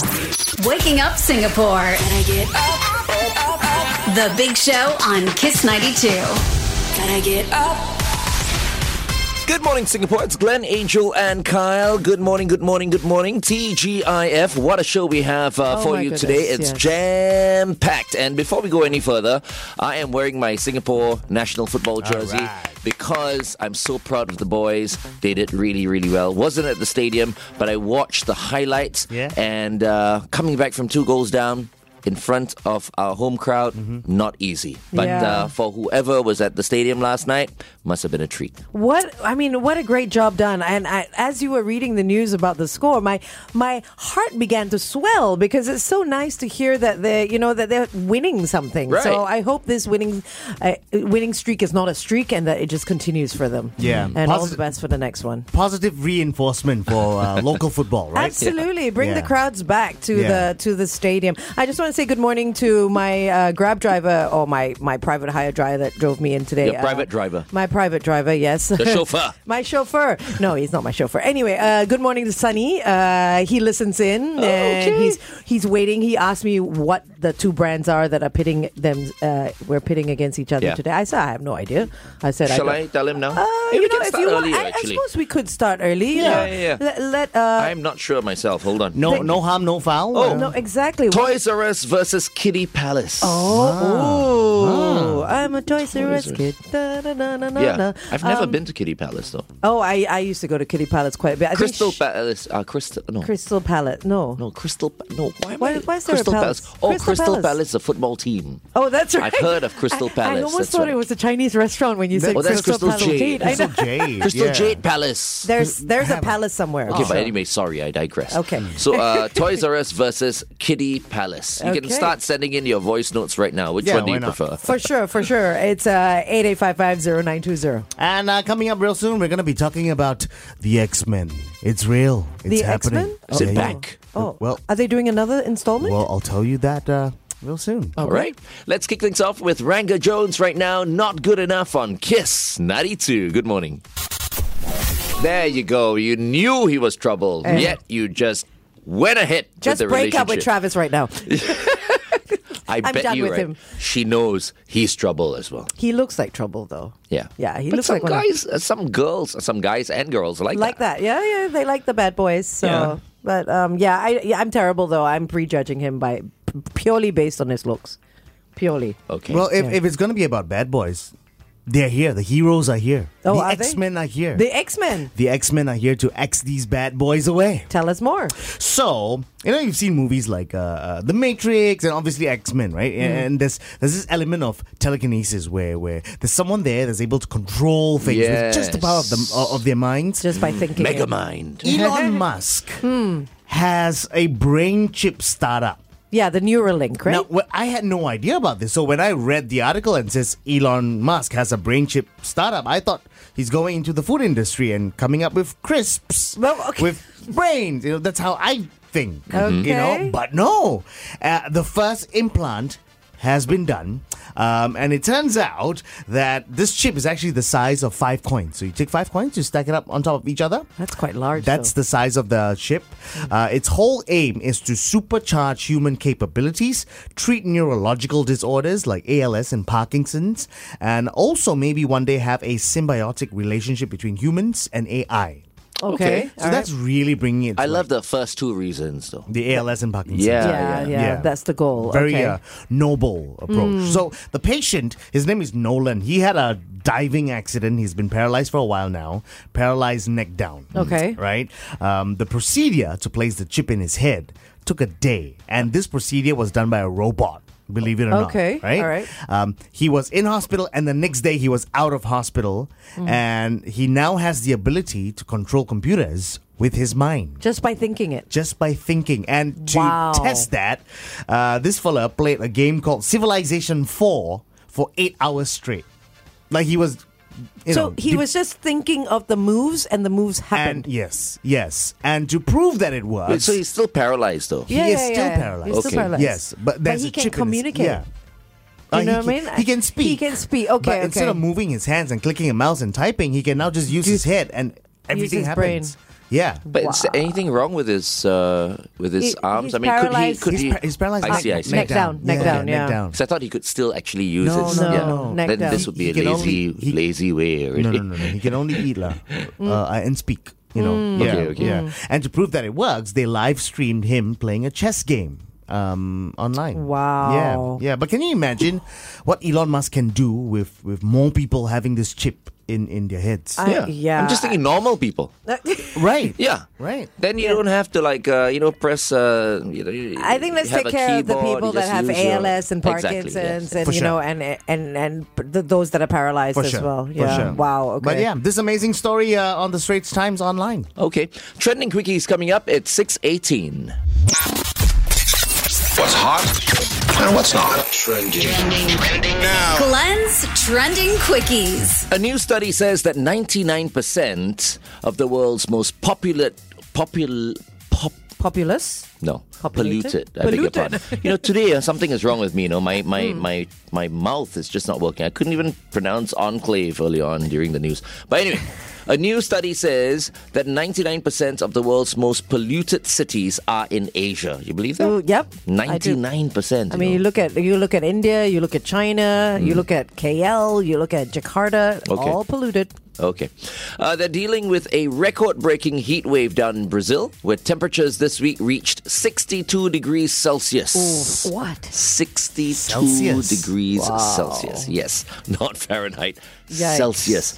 Waking up Singapore. Gotta get up. The Big Show on Kiss 92. Gotta get up. Good morning, Singapore. It's Glenn, Angel, and Kyle. Good morning, good morning, good morning. TGIF. What a show we have for you today. It's jam-packed. And before we go any further, I am wearing my Singapore national football jersey because I'm so proud of the boys. They did really, really well. Wasn't at the stadium, but I watched the highlights. And coming back from 2 goals down in front of our home crowd, not easy. But for whoever was at the stadium last night, must have been a treat. What a great job done. And as you were reading the news about the score, my heart began to swell because it's so nice to hear that they're winning something. Right. So I hope this winning streak is not a streak and that it just continues for them. Yeah. And all the best for the next one. Positive reinforcement for local football, right? Absolutely. Bring the crowds back to the stadium. I just want to say good morning to my Grab driver or my private hire driver that drove me in today. Your private driver. My private driver, yes. The chauffeur. My chauffeur. No, he's not my chauffeur. Anyway, good morning to Sunny. He listens in and he's waiting. He asked me what the 2 brands are that are pitting them. We're pitting against each other today. I said I have no idea. I said, Shall I tell him now? We can start earlier, I actually. suppose we could start early. Yeah. I'm not sure myself. Hold on. No harm, no foul. Oh, no, exactly. Toys R Us versus Kiddie Palace. I'm a Toys R Us kid. Yeah, I've never been to Kiddie Palace though. Oh, I used to go to Kiddie Palace quite a bit. Crystal Palace. Crystal Palace. No. No, Crystal. No, why Why is there Crystal a palace? Oh, Crystal Palace, the football team. Oh, that's right. I've heard of Crystal Palace. I almost thought it was a Chinese restaurant when you said that's Crystal Crystal Palace. Jade. I know. Crystal Jade Palace. There's a palace somewhere. Okay, but anyway, sorry, I digress. Okay. So, Toys R Us versus Kiddie Palace. You can start sending in your voice notes right now. Which one do you prefer? For sure. It's 88550920. And coming up real soon, we're going to be talking about the X-Men. It's real. It's happening. X-Men? Is it back? Oh, well, are they doing another installment? Well, I'll tell you that real soon. All right. Let's kick things off with Ranga Jones right now. Not Good Enough on Kiss 92. Good morning. There you go. You knew he was trouble, yet you just went ahead with the Just break up with Travis right now. I bet done you with right. him. She knows he's trouble as well. He looks like trouble, though. Yeah. Yeah, he But looks some like one of- guys, some girls, some guys and girls like that. Yeah, they like the bad boys. So, Yeah. but I'm terrible though. I'm prejudging him by purely based on his looks. Purely. Okay. Well, if it's going to be about bad boys, they're here. The heroes are here. Oh, the are they? X-Men are here. The X-Men. The X-Men are here to X these bad boys away. Tell us more. So, you've seen movies like The Matrix and obviously X-Men, right? And there's this element of telekinesis where there's someone there that's able to control things with just the power of their minds. Just by thinking. Mega Mind. Elon Musk has a brain chip startup. Yeah, the Neuralink, right? Now, I had no idea about this. So when I read the article and it says Elon Musk has a brain chip startup, I thought he's going into the food industry and coming up with crisps with brains. That's how I think. Okay. But no, the first implant has been done. And it turns out that this chip is actually the size of 5 coins. So you take 5 coins, you stack it up on top of each other. That's quite large. That's the size of the chip. Its whole aim is to supercharge human capabilities, treat neurological disorders like ALS and Parkinson's, and also maybe one day have a symbiotic relationship between humans and AI. Okay. So that's really bringing it to I love the first 2 reasons though. the ALS and Parkinson's. Yeah, that's the goal. Very okay. noble approach. So the patient, his name is Nolan. He had a diving accident. He's been paralyzed for a while now. Paralyzed neck down. Okay. Right? The procedure to place the chip in his head took a day. And this procedure was done by a robot. Believe it or not. Okay, Right? all right. He was in hospital and the next day he was out of hospital. And he now has the ability to control computers with his mind. Just by thinking it. Just by thinking. And to test that, this fella played a game called Civilization 4 for 8 hours straight. Like he was... he was just thinking of the moves and the moves happened. And yes. And to prove that it works... Wait, so he's still paralyzed though? He is still paralyzed. He's still paralyzed. Yes, but there's he a can chip communicate. In his, yeah. You know what I mean? He can speak. He can speak. Okay, But instead of moving his hands and clicking a mouse and typing, he can now just use his head and everything his happens. Yeah. But is there anything wrong with his arms? He's I mean, paralyzed. He's paralyzed. I see. Neck down, yeah. Neck down. Because I thought he could still actually use No, his. no. Neck Then down. this would be He a can lazy way. Already. No. He can only eat and speak. Yeah. And to prove that it works, they live streamed him playing a chess game online. Wow. Yeah. But can you imagine what Elon Musk can do with more people having this chip in their heads? I'm just thinking normal people. Right. Yeah. Right. Then you don't have to press. I think let's take care of the people that have ALS and Parkinson's and For sure. and those that are paralyzed For as sure. well. For Yeah. sure. Wow. Okay. But yeah, this amazing story on the Straits Times online. Okay. Trending quickies coming up at 6:18. What's hot and what's not. Trending now. Glenn's Trending Quickies. A new study says that 99% of the world's most polluted. Populous. No, Populated? polluted. I beg your Polluted. pardon. Today something is wrong with me. My mouth is just not working. I couldn't even pronounce enclave early on during the news. But anyway, a new study says that 99% of the world's most polluted cities are in Asia. You believe that? Ooh, yep. I do. 99%. I mean, you look at India, you look at China, you look at KL, you look at Jakarta, Okay. all polluted. Okay. They're dealing with a record-breaking heat wave down in Brazil, where temperatures this week reached 62 degrees Celsius. What? 62 Celsius. degrees Celsius. Yes, not Fahrenheit. Yikes. Celsius.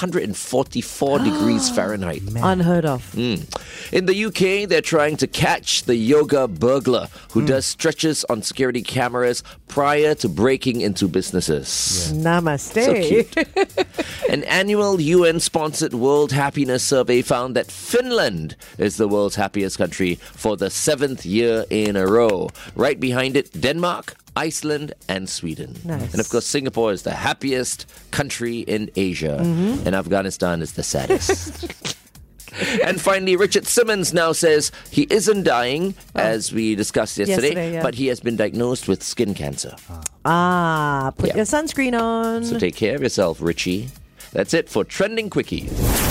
144 degrees Fahrenheit. Unheard of. In the UK, they're trying to catch the yoga burglar who does stretches on security cameras prior to breaking into businesses. Namaste. So cute. An annual UN-sponsored World Happiness Survey found that Finland is the world's happiest country for the 7th year in a row. Right behind it, Denmark, Iceland, and Sweden. Nice. And of course, Singapore is the happiest country in Asia, and Afghanistan is the saddest. And finally, Richard Simmons now says he isn't dying, as we discussed yesterday, yeah. but he has been diagnosed with skin cancer. Put Yeah. your sunscreen on. So take care of yourself, Richie. That's it for Trending Quickies.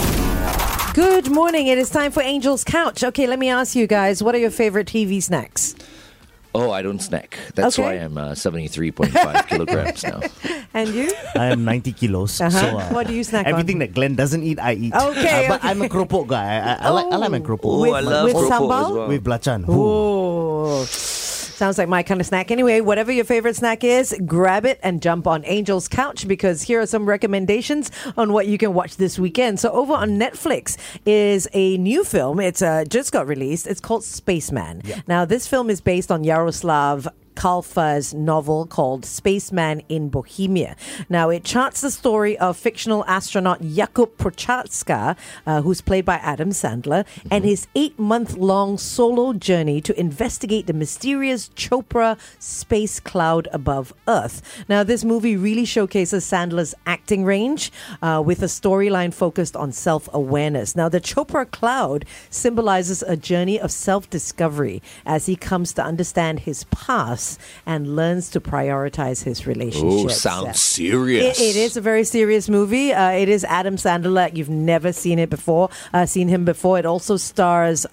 Good morning. It is time for Angel's Couch. Okay, let me ask you guys, what are your favorite TV snacks? Oh, I don't snack. That's Okay. why I'm 73.5 kilograms now. And you? I am 90 kilos. Uh-huh. So, What do you snack everything on? that Glenn doesn't eat, I eat. Okay, But okay. I'm a keropok guy. I like my keropok. With- I love with keropok sambal? as well. With belacan. Oh, sounds like my kind of snack. Anyway, whatever your favorite snack is, grab it and jump on Angel's Couch because here are some recommendations on what you can watch this weekend. So over on Netflix is a new film. It's just got released. It's called Spaceman. Now, this film is based on Yaroslav Kalfa's novel called Spaceman in Bohemia. Now, it charts the story of fictional astronaut Jakub Prochaska, who's played by Adam Sandler, and his 8-month-long solo journey to investigate the mysterious Chopra space cloud above Earth. Now, this movie really showcases Sandler's acting range with a storyline focused on self-awareness. Now, the Chopra cloud symbolizes a journey of self-discovery as he comes to understand his past and learns to prioritize his relationships. Oh, sounds serious. It is a very serious movie. It is Adam Sandler. You've never seen him before. It also stars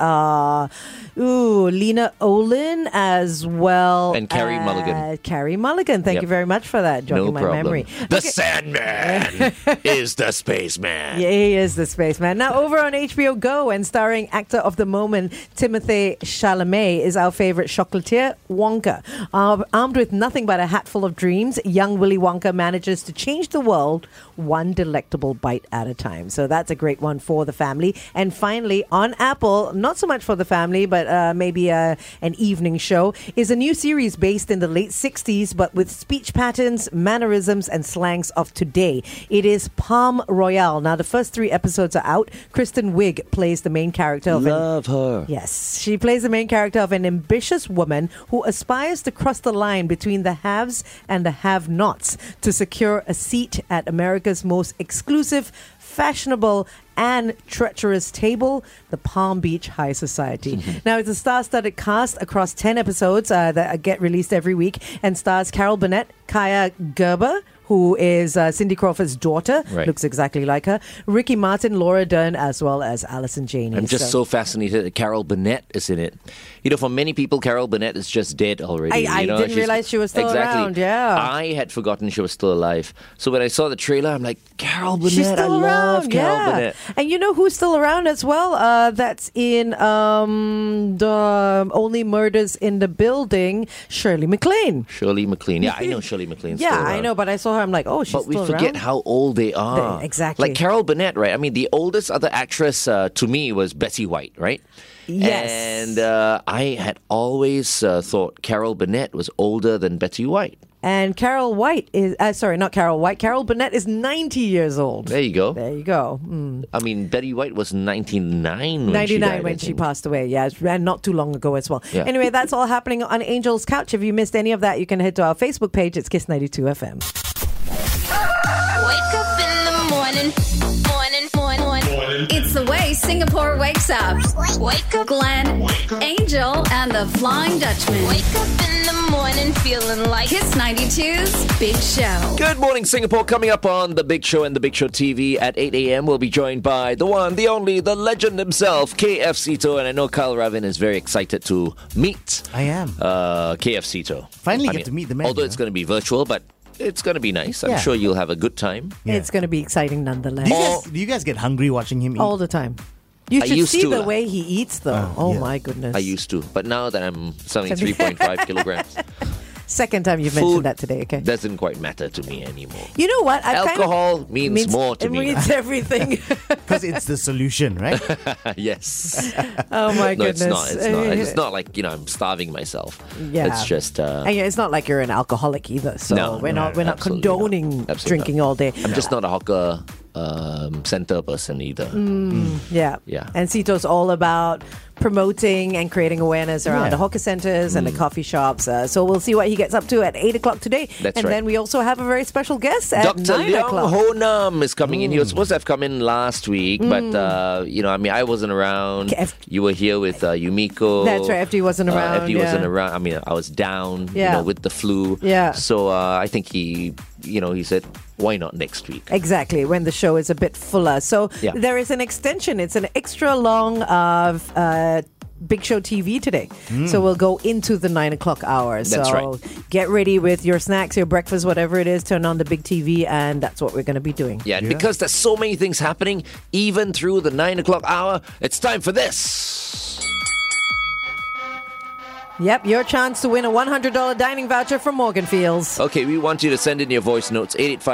Lena Olin as well. And Carey as Mulligan. Carey Mulligan. Thank Yep. you very much for that, jogging No my problem. memory. The Sandman is the spaceman. Yeah, he is the spaceman. Now, over on HBO Go and starring actor of the moment, Timothée Chalamet, is our favorite chocolatier, Wonka. Armed with nothing but a hatful of dreams, young Willy Wonka manages to change the world one delectable bite at a time. So that's a great one for the family. And finally, on Apple, not so much for the family, but maybe an evening show, is a new series based in the late 60s, but with speech patterns, mannerisms, and slangs of today. It is Palm Royale. Now, the first 3 episodes are out. Kristen Wiig plays the main character of Love her. Yes, she plays the main character of an ambitious woman who aspires to cross the line between the haves and the have-nots to secure a seat at America's most exclusive, fashionable, and treacherous table, the Palm Beach High Society. Now, it's a star-studded cast across 10 episodes that get released every week and stars Carol Burnett, Kaya Gerber, who is Cindy Crawford's daughter. Right. Looks exactly like her. Ricky Martin, Laura Dern, as well as Alison Janney. I'm just so fascinated that Carol Burnett is in it. You know, for many people, Carol Burnett is just dead already. I didn't realize she was still around, yeah. I had forgotten she was still alive. So when I saw the trailer, I'm like, Carol Burnett, She's still I around, love Carol Burnett. And you know who's still around as well? That's in the Only Murders in the Building, Shirley MacLaine. Shirley MacLaine. Yeah, I know Shirley MacLaine. Yeah, still around. I know, but I saw her, I'm like, oh, she's But we still forget around? how old they are. Exactly. Like Carol Burnett, right? I mean, the oldest other actress to me was Betty White, right? Yes. And I had always thought Carol Burnett was older than Betty White. And Carol White is, not Carol White, Carol Burnett is 90 years old. There you go. There you go. Mm. I mean, Betty White was 99 when 99 she died, when she passed away, yeah, and not too long ago as well. Yeah. Anyway, that's all happening on Angel's Couch. If you missed any of that, you can head to our Facebook page. It's Kiss 92 FM. Wake up in the morning. It's the way Singapore wakes up. Wake up, Glenn, Angel, and the Flying Dutchman. Wake up in the morning feeling like Kiss 92's Big Show. Good morning, Singapore. Coming up on The Big Show and The Big Show TV at 8 a.m. We'll be joined by the one, the only, the legend himself, KF Sito. And I know Kyle Ravin is very excited to meet I am. KF Sito. Finally get to meet the man. Although it's going to be virtual, but it's going to be nice. I'm Yeah. sure you'll have a good time. Yeah. It's going to be exciting nonetheless. Do you guys get hungry watching him eat? All the time. You I should used see to, the lah. way he eats, though. Oh, yeah. My goodness. I used to. But now that I'm 73.5 kilograms, Second time you've food mentioned that today, okay? doesn't quite matter to me anymore. You know what? Alcohol means more to it me. means everything. Because it's the solution, right? Yes. Oh, my No, goodness. it's not. It's not. It's not like, I'm starving myself. Yeah. It's just... And yeah, it's not like you're an alcoholic either. So No, we're not absolutely condoning not. Absolutely drinking not. all day. I'm just not a hawker center person either. Yeah. Yeah. And Sito's all about promoting and creating awareness around Yeah. the hawker centers and the coffee shops. So we'll see what he gets up to at 8 o'clock today. That's and right. then we also have a very special guest at Dr. 9 Leong o'clock. Ho Nam is coming in. He was supposed to have come in last week, but, I wasn't around. You were here with Yumiko. That's right, FD wasn't around, FD wasn't yeah. around. I mean, I was down, Yeah. with the flu. Yeah. So I think he said, why not next week? Exactly, when the show is a bit fuller. So Yeah. there is an extension. It's an extra long of Big Show TV today. So we'll go into the 9 o'clock hour. That's so right. get ready with your snacks, your breakfast, whatever it is. Turn on the big TV, and that's what we're going to be doing. Yeah, and because there's so many things happening, even through the 9 o'clock hour, it's time for this. Yep, your chance to win a $100 dining voucher from Morgan Fields. Okay, we want you to send in your voice notes,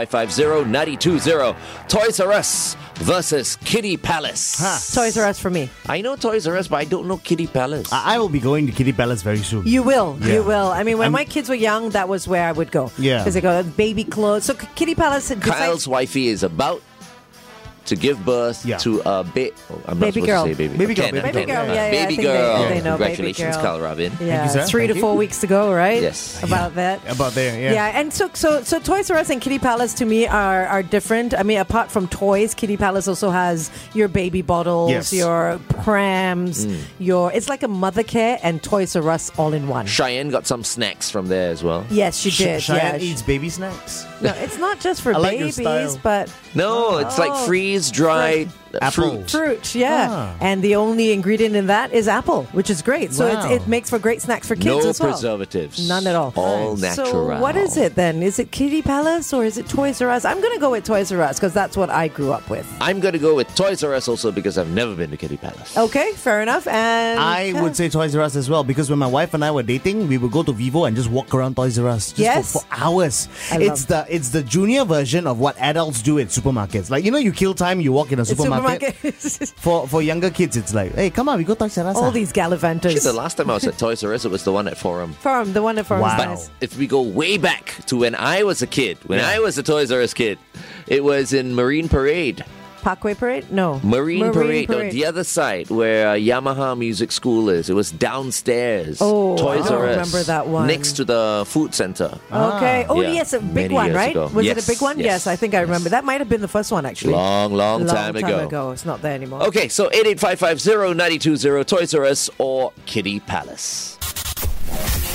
88550-920. Toys R Us versus Kitty Palace. Toys R Us for me. I know Toys R Us, but I don't know Kitty Palace. I will be going to Kitty Palace very soon. You will. Yeah. You will. I mean, when I'm- my kids were young, that was where I would go. Yeah. Because they got baby clothes. So Kitty Palace... Kyle's wifey is about to give birth Yeah. to a baby. I'm not Baby supposed girl. to say baby. Baby girl, Ken, baby Ken. girl. Yeah, I Baby think girl. they know, baby Congratulations, girl. Kyle Ravin. Yeah, you, sir. 3 to Thank 4 you. weeks to go, right? Yes. About that. About there, yeah. Yeah, and so Toys R Us and Kitty Palace to me are different. I mean, apart from toys, Kitty Palace also has your baby bottles, Yes. your prams, it's like a mother care and Toys R Us all in one. Cheyenne got some snacks from there as well. Yes, she did. Cheyenne yeah. eats baby snacks. No, it's not just for I like your babies, style. but No, it's like freeze-dried Apple. fruit. fruit, yeah. Ah. And the only ingredient in that is apple, which is great. So Wow. it makes for great snacks for kids No as well. preservatives. None at all. All natural. So what is it then? Is it Kitty Palace or is it Toys R Us? I'm going to go with Toys R Us because that's what I grew up with. I'm going to go with Toys R Us also because I've never been to Kitty Palace. Okay, fair enough. And I would say Toys R Us as well because when my wife and I were dating, we would go to Vivo and just walk around Toys R Us just Yes. for hours. I It's the junior version of what adults do at supermarkets. Like, you kill time, you walk in a It's supermarket. For younger kids, it's like, hey, come on, we go Toys R Us. all these gallivanters. Actually, the last time I was at Toys R Us, it was the one at Forum. Forum, the one at Forum's Wow. nice. If we go way back to when I was a kid, when I was a Toys R Us kid, it was in Marine Parade. Parkway Parade? No. Marine Parade, on the other side where Yamaha Music School is. It was downstairs. Oh, Toys I don't R Us. remember that one. Next to the food center. Okay. Oh, Yeah. yes, a big Many one, years right? ago. Was Yes, it a big one? yes, Yes, I think I remember. That might have been the first one, actually. Long time ago. It's not there anymore. Okay, so 88550-920, Toys R Us or Kitty Palace.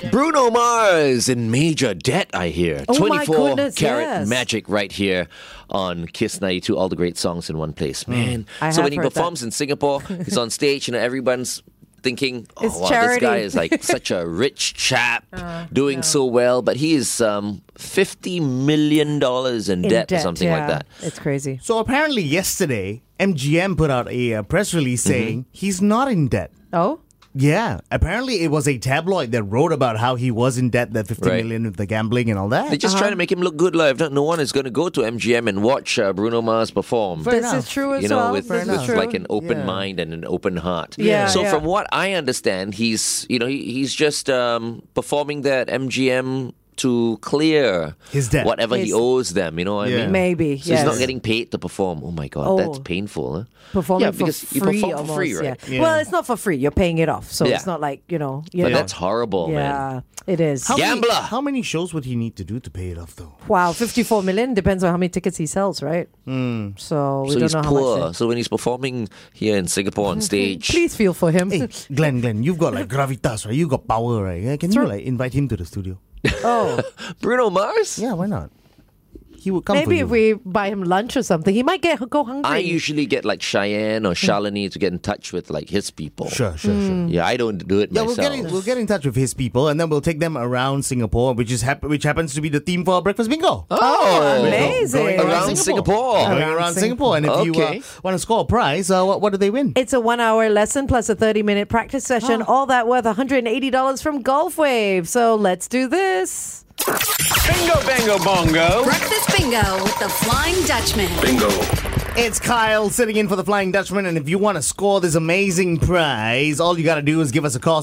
Bruno Mars in major debt, I hear. Oh my 24 goodness, Karat yes. Magic right here on Kiss 92. All the great songs in one place. Man. I So have when he heard performs in Singapore, he's on stage, everyone's thinking, oh, It's wow, charity. this guy is like such a rich chap doing so well. But he is $50 million in debt or something like that. It's crazy. So apparently yesterday, MGM put out a press release saying he's not in debt. Oh? Yeah, apparently it was a tabloid that wrote about how he was in debt, that 50 Right. million with the gambling and all that. They're just trying to make him look good live. No one is going to go to MGM and watch Bruno Mars perform. Fair This enough. is true as You know, well. with, This is with true. like an open Yeah. mind and an open heart. Yeah, So yeah. from what I understand, he's he's just performing that MGM to clear His debt. whatever he His- owes them. You know what I Yeah. mean? Maybe, So he's not yes. getting paid to perform. Oh my God, Oh. that's painful. Huh? Performing Yeah, for because you free perform for almost. free, right? Yeah. Yeah. Well, it's not for free. You're paying it off. So Yeah. it's not like, you But that's horrible, man. Yeah, it is. Gambler. How many shows would he need to do to pay it off, though? Wow, 54 million depends on how many tickets he sells, right? So we So don't he's know how poor. much. So when he's performing here in Singapore on stage, Please feel for him. Hey, Glenn, you've got like gravitas, right? You got power, right? Yeah, can you like invite him to the studio? Oh, Bruno Mars. Yeah, why not? He would come for maybe you. if we buy him lunch or something, he might go hungry. I usually get like Cheyenne or Shalini to get in touch with like his people. Sure. Yeah, I don't do it Yeah, myself. we'll get in touch with his people, and then we'll take them around Singapore, which happens to be the theme for our breakfast bingo. Oh, amazing. Going Around Singapore. Going Around around Singapore. And if you Okay. want to score a prize, what do they win? It's a 1-hour lesson plus a 30-minute practice session, all that worth $180 from Golf Wave. So let's do this. Bingo, bango, bongo. Breakfast Bingo with the Flying Dutchman. Bingo. It's Kyle sitting in for the Flying Dutchman, and if you want to score this amazing prize, all you got to do is give us a call,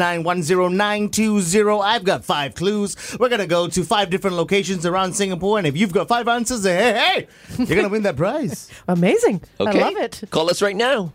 669-10920. I've got 5 clues. We're going to go to 5 different locations around Singapore, and if you've got 5 answers, hey, you're going to win that prize. Amazing. Okay. I love it. Call us right now.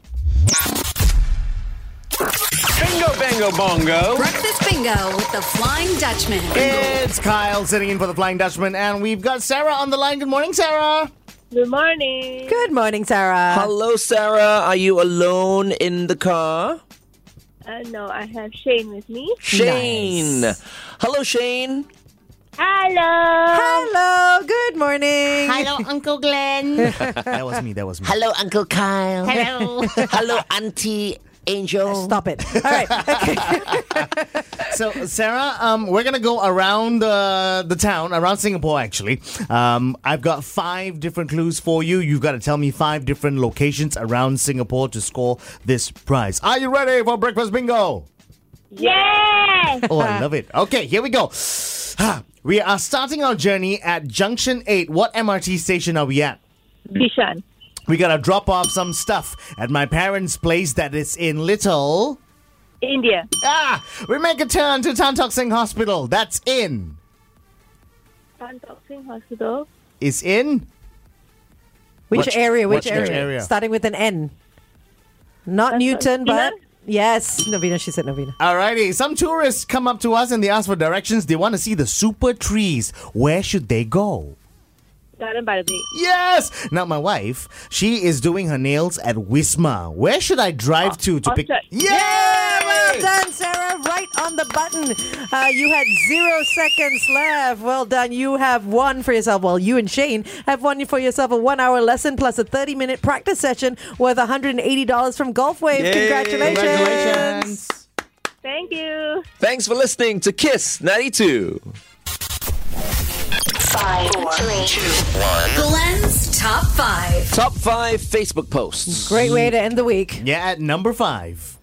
Bingo, bango, bongo. Breakfast Bingo with the Flying Dutchman. It's Kyle sitting in for the Flying Dutchman, and we've got Sarah on the line. Good morning, Sarah. Good morning. Good morning, Sarah. Hello, Sarah. Are you alone in the car? No, I have Shane with me. Shane. Nice. Hello, Shane. Hello. Hello. Good morning. Hello, Uncle Glenn. That was me. Hello, Uncle Kyle. Hello. Hello, Auntie Angel. Stop it. All right. Okay. So, Sarah, we're going to go around the town, around Singapore, actually. I've got 5 different clues for you. You've got to tell me 5 different locations around Singapore to score this prize. Are you ready for Breakfast Bingo? Yes. Oh, I love it. Okay, here we go. We are starting our journey at Junction 8. What MRT station are we at? Bishan. We got to drop off some stuff at my parents' place that is in Little... India. We make a turn to Tan Tock Seng Hospital. That's in... Tan Tock Seng Hospital. Is in... Which area? Which which area? area? Starting with an N. Not That's Newton, Novena? but... Yes. Novena. She said Novena. Alrighty, some tourists come up to us and they ask for directions. They want to see the super trees. Where should they go? Garden by the Bay. Yes! Now, my wife, she is doing her nails at Wisma. Where should I drive to pick... Orchard. Yeah! Well done, Sarah. Right on the button. You had 0 seconds left. Well done. You have won for yourself. Well, you and Shane have won for yourself a 1-hour lesson plus a 30-minute practice session worth $180 from Golf Wave. Yay. Congratulations. Congratulations! Thank you. Thanks for listening to Kiss 92. 5, 4, 3, 2, 1. Glenn's Top 5. Top 5 Facebook posts. Great way to end the week. Yeah, at number 5.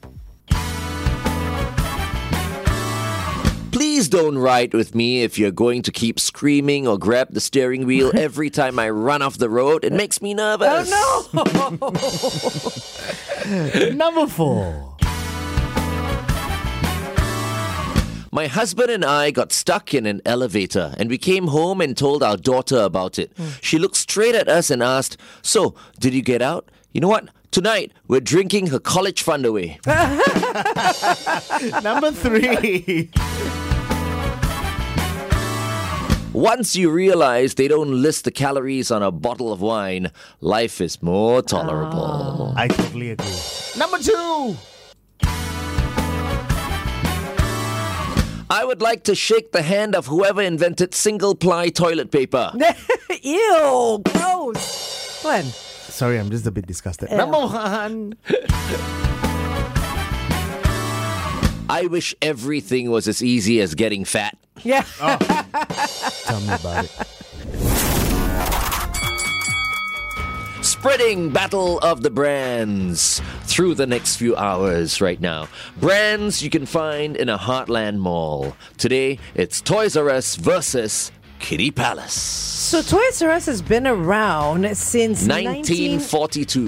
Please don't ride with me if you're going to keep screaming or grab the steering wheel every time I run off the road. It makes me nervous. Oh, no. Number 4. My husband and I got stuck in an elevator and we came home and told our daughter about it. She looked straight at us and asked, "So, did you get out? You know what? Tonight, we're drinking her college fund away." Number 3. Once you realize they don't list the calories on a bottle of wine, life is more tolerable. I totally agree. Number 2. I would like to shake the hand of whoever invented single-ply toilet paper. Ew, gross. Glenn. Sorry, I'm just a bit disgusted. Number one. I wish everything was as easy as getting fat. Yeah. Tell me about it. Spreading battle of the brands through the next few hours right now. Brands you can find in a Heartland mall. Today, it's Toys R Us versus Kitty Palace. So Toys R Us has been around since 1942.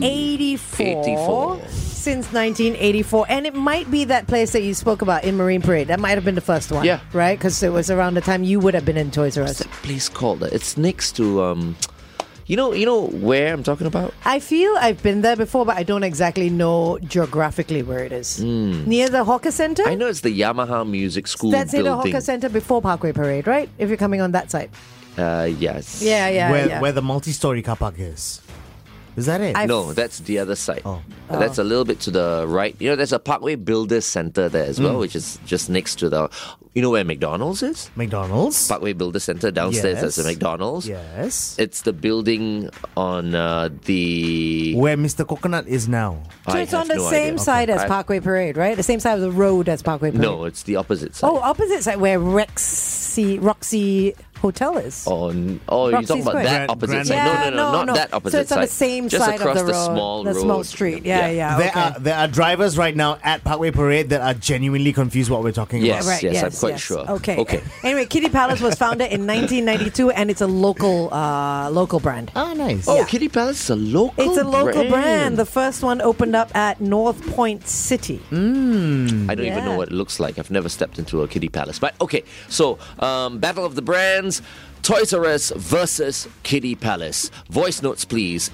84. Since 1984. And it might be that place that you spoke about in Marine Parade. That might have been the first one. Yeah. Right? Because it was around the time you would have been in Toys R Us. What's that place called? It's next to... You know where I'm talking about? I feel I've been there before, but I don't exactly know geographically where it is. Near the Hawker Center? I know it's the Yamaha Music School That's building. in the Hawker Center before Parkway Parade, right? If you're coming on that side. Yes. Yeah. Where the multi-story car park is. Is that it? No, that's the other side. Oh. That's a little bit to the right. You know, there's a Parkway Builders Center there as well, which is just next to the... You know where McDonald's is? McDonald's? Parkway Builders Center. Downstairs Yes. there's a McDonald's. Yes. It's the building on the... Where Mr. Coconut is now. So I it's on have the no same idea. side as I- Parkway Parade, right? The same side of the road as Parkway Parade. No, it's the opposite side. Oh, opposite side where Roxy Hotel is. You're Roxy talking about Square. that opposite Grand- side. No, not that opposite So it's side. on the same just side across of the the road. small the road. small street. Yeah. Okay. There are drivers right now at Parkway Parade that are genuinely confused what we're talking Yes. about. Right, I'm quite sure. Okay. Anyway, Kitty Palace was founded in 1992 and it's a local brand. Ah, nice. Oh, Kitty Palace is a local It's a local brand. The first one opened up at North Point City. I don't even Yeah. know what it looks like. I've never stepped into a Kitty Palace. But okay, so Battle of the Brands, Toys R Us versus Kitty Palace. Voice notes, please.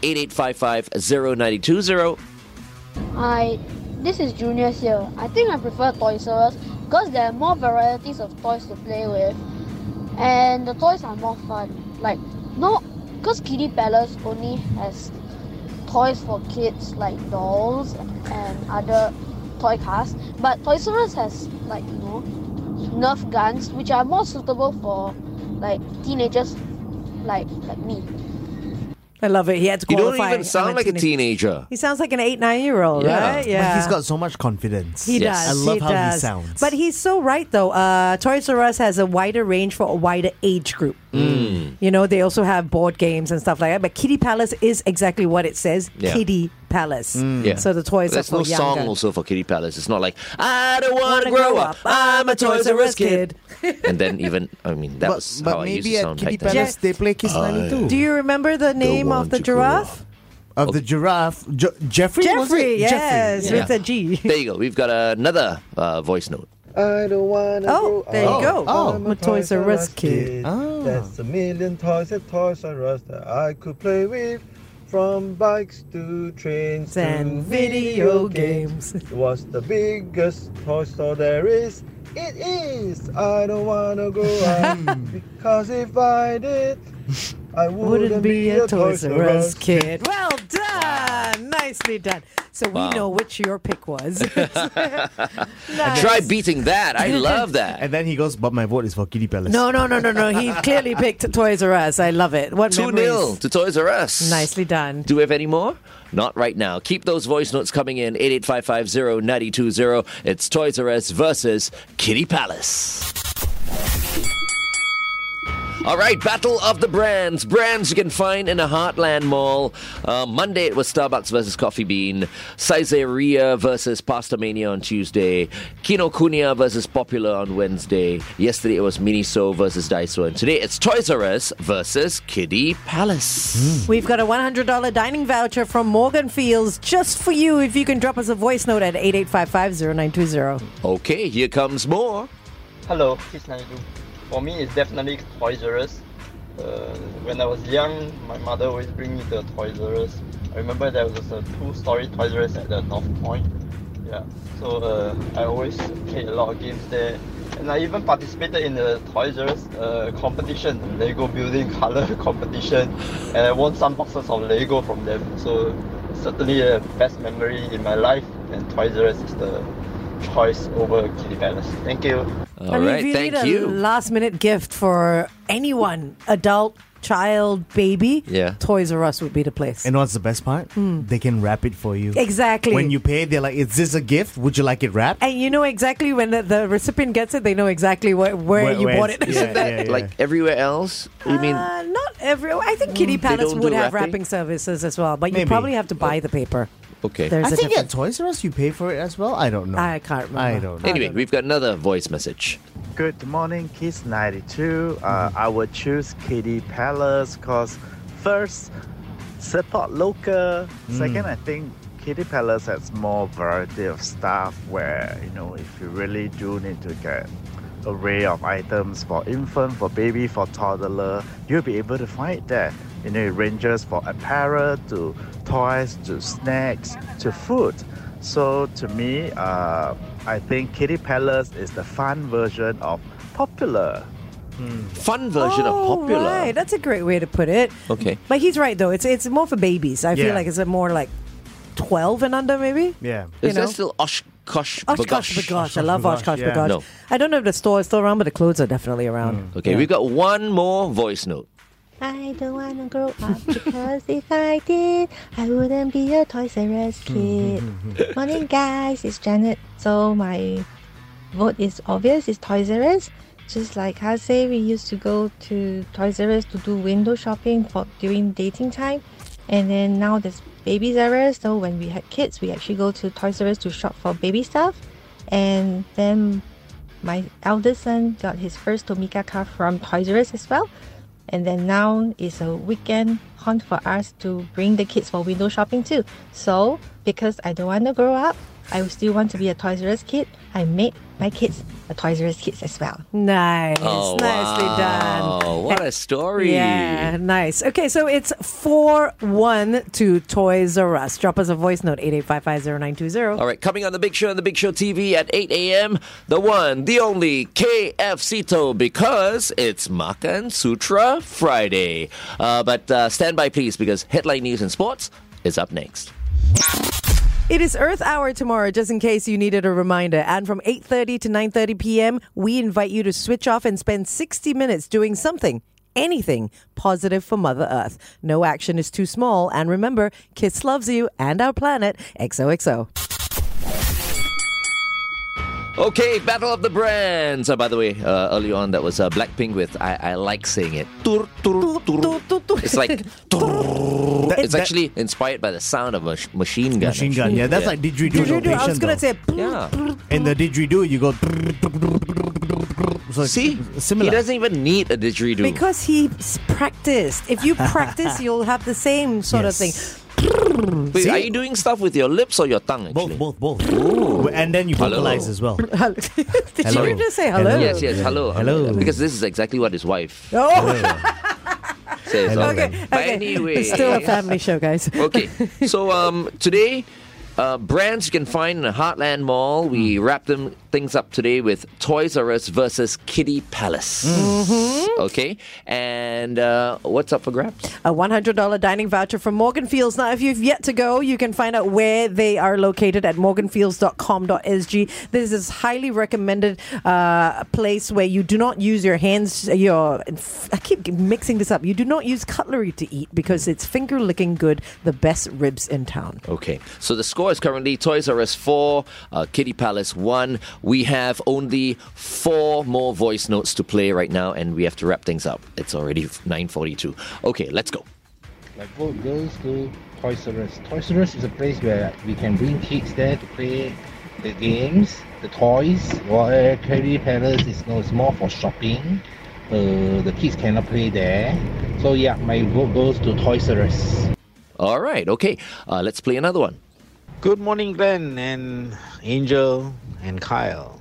8855-0920. Hi, this is Junior here. I think I prefer Toys R Us because there are more varieties of toys to play with, and the toys are more fun. Because Kitty Palace only has toys for kids like dolls and other toy cars, but Toys R Us has Nerf guns, which are more suitable for teenagers like me. I love it. He had to You qualify. don't even sound like a teenager. He sounds like an 8-9-year-old, Yeah. right? Yeah. But he's got so much confidence. He Yes. does. I love he how he does. sounds. But he's so right, though. Toys R Us has a wider range for a wider age group. You know, they also have board games and stuff like that. But Kitty Palace is exactly what it says. Yeah. Kitty Palace. Yeah. So the toys There's are no for song younger. also for Kitty Palace. It's not like, I don't want to grow up. I'm a Toys R Us kid. And then even, that was how But I used maybe to at sound Kitty back then. Palace they play Kiss 92. Do you remember the name of want the to grow giraffe? Of the giraffe. Jeffrey? was Jeffrey, it? yes, Jeffrey. with a G. There you go. We've got another voice note. I don't wanna Oh, there you go. Oh. I'm a Toys R Us kid. Oh. There's a million toys at Toys R Us that I could play with, from bikes to trains And to video games. What's the biggest toy store there is? It is. I don't wanna grow up because if I did, I Wouldn't be a Toys R Us kid. Well done. Nicely done. So we know which your pick was. Nice. Try beating that. I love that. And then he goes, but my vote is for Kitty Palace. No. He clearly picked Toys R Us. I love it. What 2-0 memories. to Toys R Us. Nicely done. Do we have any more? Not right now. Keep those voice notes coming in. 8855-0920. It's Toys R Us versus Kitty Palace. All right, Battle of the Brands. Brands you can find in a Heartland mall. Monday it was Starbucks versus Coffee Bean. Saizeriya versus Pasta Mania on Tuesday. Kinokuniya versus Popular on Wednesday. Yesterday it was Miniso versus Daiso. And today it's Toys R Us versus Kitty Palace. We've got a $100 dining voucher from Morgan Fields just for you if you can drop us a voice note at 8855-0920. Okay, here comes more. Hello, Kiss 92. For me, it's definitely Toys R Us. When I was young, my mother always bring me to Toys R Us. I remember there was a 2-story Toys R Us at the North Point. Yeah, so I always played a lot of games there. And I even participated in the Toys R Us competition, Lego building color competition. And I won some boxes of Lego from them. So certainly the best memory in my life. And Toys R Us is the choice over Kitty Palace. Thank you. All right, if you thank need you. a last-minute gift for anyone, adult, child, baby, Yeah. Toys R Us would be the place. And what's the best part? They can wrap it for you. Exactly. When you pay, they're like, "Is this a gift? Would you like it wrapped?" And you know exactly when the recipient gets it, they know exactly where you bought it. Isn't that like everywhere else? You mean Not every. I think Kitty they Palace don't would do have wrapping? wrapping services as well, but you Maybe. probably have to buy the paper. okay? There's I a think at difference. Toys R Us you pay for it as well. I don't know. I can't remember. I don't know. Anyway, we've got another voice message. Good morning, Kiss 92. I would choose Kitty Palace because first, support local. Second, I think Kitty Palace has more variety of stuff where, if you really do need to get array of items for infant, for baby, for toddler, you'll be able to find it there. It ranges for apparel to toys to snacks to food. So to me, I think Kitty Palace is the fun version of Popular. Fun version of Popular. Right, that's a great way to put it. Okay. But he's right though. It's more for babies. I feel Yeah. like it's more like 12 and under maybe. Yeah. Is know? that still Oshkosh Oshkosh Bagosh. I love Oshkosh yeah. Bagosh. No. I don't know if the store is still around, but the clothes are definitely around. Okay, we've got one more voice note. I don't want to grow up because if I did, I wouldn't be a Toys R Us kid. Morning, guys. It's Janet. So my vote is obvious. It's Toys R Us. Just like Hase, we used to go to Toys R Us to do window shopping during dating time. And then now there's Babies R Us. So when we had kids, we actually go to Toys R Us to shop for baby stuff. And then my eldest son got his first Tomica car from Toys R Us as well. And then now it's a weekend hunt for us to bring the kids for window shopping too. So, because I don't want to grow up, I still want to be a Toys R Us kid, I made my kids a Toys R Us kids as well. Nice. Oh, Nicely wow. done. What a story. Yeah, nice. Okay, so it's 4-1 to Toys R Us. Drop us a voice note, 88550920. All right, coming on The Big Show and The Big Show TV at 8 a.m., the one, the only KFCito, because it's Makan Sutra Friday. But stand by, please, because headline news and sports is up next. It is Earth Hour tomorrow, just in case you needed a reminder. And from 8:30 to 9:30 p.m., we invite you to switch off and spend 60 minutes doing something, anything positive for Mother Earth. No action is too small. And remember, Kiss loves you and our planet. XOXO. Okay, Battle of the Brands. By the way, early on, that was Blackpink with I like saying it. Tur, tur, tur. It's like... It's actually inspired by the sound of a machine gun. Machine gun, yeah. That's like didgeridoo notation. I was going to say... Yeah. In the didgeridoo, you go... So See? similar. He doesn't even need a didgeridoo. Because he's practiced. If you practice, you'll have the same sort of thing. Wait, are you doing stuff with your lips or your tongue, actually? Both. Ooh. And then you vocalize as well. Did Hello. you just say hello? Yes, hello. Hello. Because this is exactly what his wife Oh, says. Hello. all the okay. time. But anyway. It's still a family show, guys. Okay, so today, brands you can find in the Heartland Mall. We wrap things up today with Toys R Us versus Kitty Palace. Okay, and what's up for grabs? A $100 dining voucher from Morgan Fields. Now, if you've yet to go, you can find out where they are located at morganfields.com.sg. This is highly recommended place where you do not use your hands. I keep mixing this up. You do not use cutlery to eat because it's finger licking good. The best ribs in town. Okay, so the score is currently Toys R Us 4, Kitty Palace 1. We have only 4 more voice notes to play right now, and we have to wrap things up. It's already 9:42. Okay, let's go. My vote goes to Toys R Us. Toys R Us is a place where we can bring kids there to play the games, the toys, while Kitty Palace is more for shopping. The kids cannot play there. So yeah, my vote goes to Toys R Us. All right, okay. Let's play another one. Good morning, Glenn and Angel and Kyle.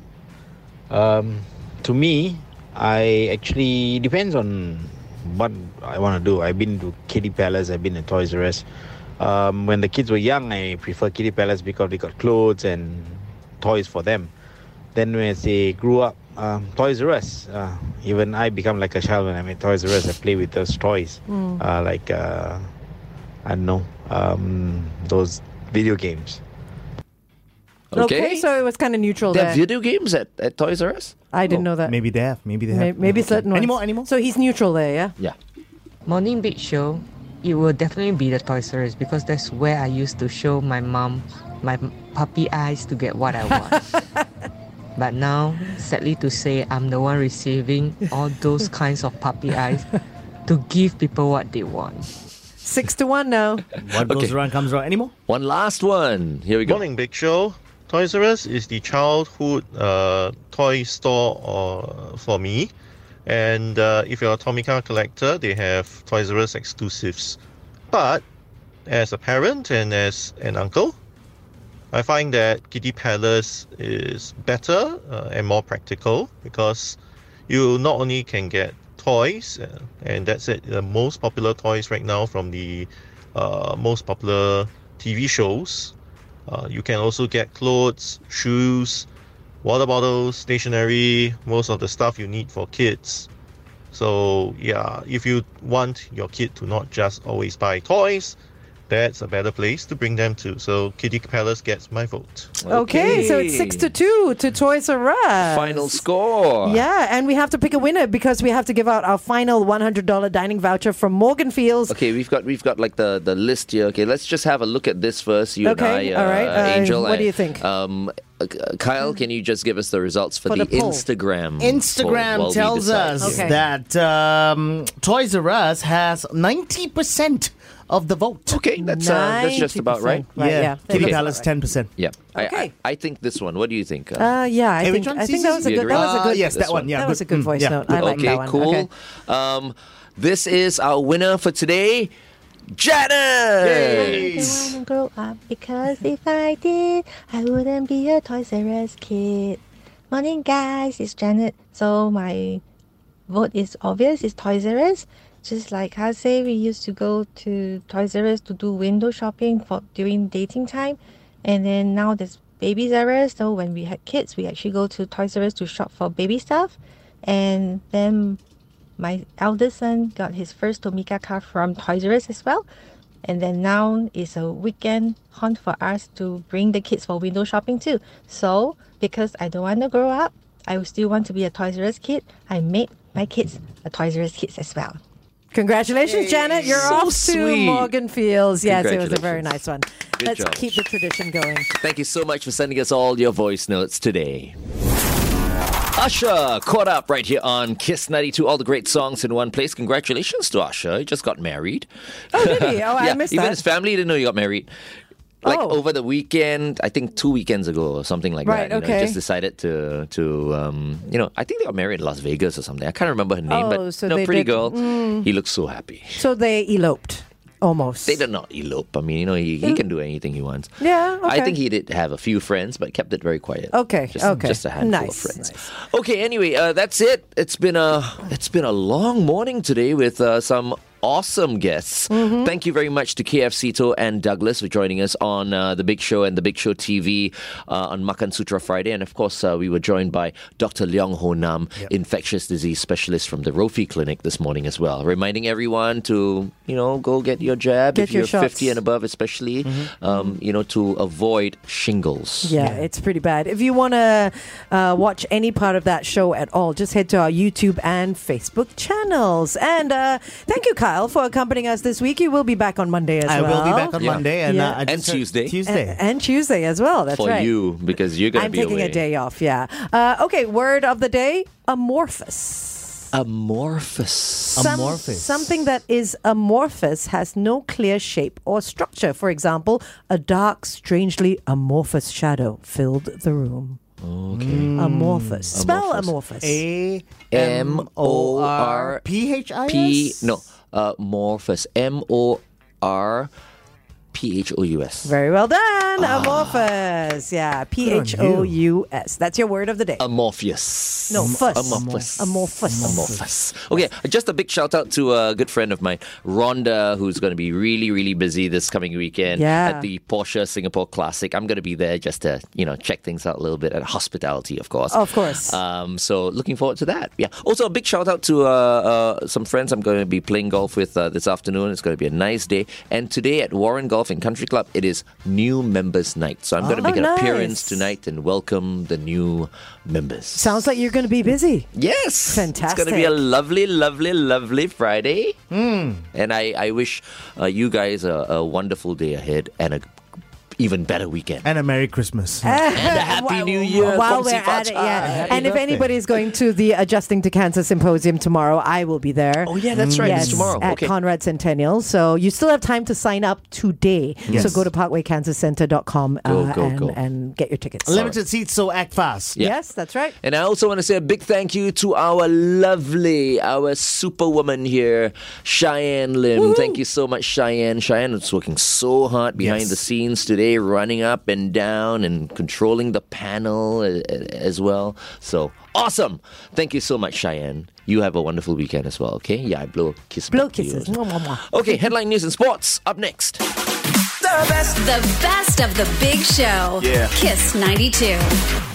To me, I actually depends on what I want to do. I've been to Kitty Palace, I've been to Toys R Us. When the kids were young, I prefer Kitty Palace because they got clothes and toys for them. Then when they grew up, Toys R Us. Even I become like a child when I'm at Toys R Us. I play with those toys, I don't know, those video games. Okay, so it was kind of neutral They there. have video games at Toys R Us? I didn't know that. Maybe they have. Maybe certain ones. Any more? So he's neutral there, yeah? Yeah. Morning Big Show, it will definitely be the Toys R Us because that's where I used to show my mom my puppy eyes to get what I want. But now, sadly to say, I'm the one receiving all those kinds of puppy eyes to give people what they want. 6-1 now. What goes around comes around. Any more? One last one. Here we go. Morning, Big Show. Toys R Us is the childhood toy store for me. And if you're a Tomica collector, they have Toys R Us exclusives. But as a parent and as an uncle, I find that Kitty Palace is better and more practical because you not only can get toys, and that's it, the most popular toys right now from the most popular TV shows. You can also get clothes, shoes, water bottles, stationery, most of the stuff you need for kids. So yeah, if you want your kid to not just always buy toys, that's a better place to bring them to. So Kitty Palace gets my vote. Okay, so it's 6-2 to Toys R Us. Final score. Yeah, and we have to pick a winner because we have to give out our final $100 dining voucher from Morgan Fields. Okay, we've got like the list here. Okay, let's just have a look at this first. You and I, all right. Angel. What do you think? Kyle, can you just give us the results for the poll. Instagram? Instagram poll tells us that Toys R Us has 90% of the vote. Okay, that's just about right. Yeah. Kitty Palace 10%. Yeah. Okay. I think this one. What do you think? I think that was a good. Yes, that one. Yeah, that was a good voice note. I like Okay, that one. cool. Okay. This is our winner for today, Janet. I don't wanna grow up because if I did, I wouldn't be a Toys R Us kid. Morning, guys. It's Janet. So my vote is obvious. It's Toys R Us. Just like I say, we used to go to Toys R Us to do window shopping during dating time, and then now there's Babies R Us. So when we had kids, we actually go to Toys R Us to shop for baby stuff, and then my eldest son got his first Tomica car from Toys R Us as well. And then now it's a weekend hunt for us to bring the kids for window shopping too. So because I don't want to grow up, I still want to be a Toys R Us kid. I made my kids a Toys R Us kids as well. Congratulations, Janet. You're So off to sweet. Morgan Fields. Yes, it was a very Congratulations. nice one. Good Let's job. keep the tradition going. Thank you so much for sending us all your voice notes today. Usher caught up right here on Kiss 92. All the great songs in one place. Congratulations to Usher. He just got married. Oh, did he? Oh, I missed even that. his family didn't know he got married. Like Oh. over the weekend, I think 2 weekends ago or something like Right, that. You know, okay. just decided to I think they got married in Las Vegas or something. I can't remember her name, Oh, but so no, they pretty did- girl. He looks so happy. So they eloped, almost. They did not elope. I mean, he can do anything he wants. Yeah, okay. I think he did have a few friends, but kept it very quiet. Okay, okay. Just a handful of Nice, friends. Okay, anyway, that's it. It's been a long morning today with some awesome guests. Mm-hmm. Thank you very much to KFCito and Douglas for joining us on The Big Show and The Big Show TV on Makan Sutra Friday. And of course, we were joined by Dr. Leong Ho Nam, infectious disease specialist from the Rofi Clinic this morning as well. Reminding everyone to, go get your jab Get if your you're shots. 50 and above, especially, to avoid shingles. Yeah, it's pretty bad. If you want to watch any part of that show at all, just head to our YouTube and Facebook channels. And thank you, Kyle, for accompanying us this week. You will be back on Monday as I well. will be back on Monday and Yeah. I just heard Tuesday. Tuesday. And Tuesday as well. That's For right. you, because you're going to I'm be taking away. a day off, yeah. Okay, word of the day, amorphous. Amorphous. Something that is amorphous has no clear shape or structure. For example, a dark, strangely amorphous shadow filled the room. Okay. Amorphous. Spell amorphous. AMORPHIS? No, morphous. MORPHOUS. Very well done. Amorphous. Yeah. PHOUS. That's your word of the day. Amorphous. No, fuss. Amorphous. Amorphous. Okay, just a big shout out to a good friend of mine, Rhonda, who's going to be really, really busy this coming weekend at the Porsche Singapore Classic. I'm going to be there just to, check things out a little bit, and hospitality, of course. Of course. So looking forward to that. Yeah. Also, a big shout out to some friends I'm going to be playing golf with this afternoon. It's going to be a nice day. And today at Warren Golf Golf and Country Club, it is new members night. So I'm going to make an nice. appearance tonight and welcome the new members. Sounds like you're going to be busy. Yes. Fantastic. It's going to be a lovely, lovely, lovely Friday. And I wish you guys a wonderful day ahead and a even better weekend. And a Merry Christmas. And a Happy New Year. While Kong we're Si at Fa it, Cha. yeah. Happy And if birthday. anybody is going to the Adjusting to Cancer Symposium tomorrow, I will be there. Oh, yeah, that's right. Yes, It's tomorrow. at Okay. Conrad Centennial. So you still have time to sign up today. Yes. So go to parkwaycancercenter.com Go. and get your tickets. Limited seats, so act fast. Yeah. Yes, that's right. And I also want to say a big thank you to our superwoman here, Cheyenne Lim. Thank you so much, Cheyenne. Cheyenne is working so hard behind the scenes today, running up and down and controlling the panel as well. So awesome. Thank you so much, Cheyenne. You have a wonderful weekend as well, okay? Yeah, I blow a kiss. Blow back to you kisses. as well. Mwah, mwah, mwah. Okay, headline news and sports up next. The best of the big show. Yeah. Kiss 92.